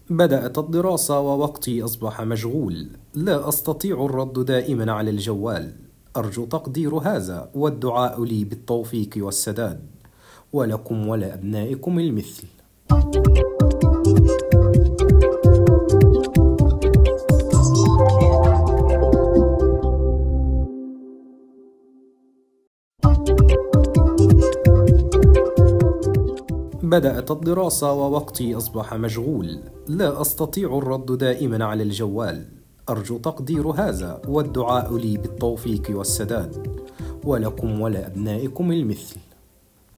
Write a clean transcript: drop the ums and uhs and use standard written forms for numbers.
بدأت الدراسة ووقتي أصبح مشغول، لا أستطيع الرد دائما على الجوال. أرجو تقدير هذا والدعاء لي بالتوفيق والسداد، ولكم ولأبنائكم المثل. بدأت الدراسة ووقتي أصبح مشغول، لا أستطيع الرد دائما على الجوال. أرجو تقدير هذا والدعاء لي بالتوفيق والسداد، ولكم ولأبنائكم المثل.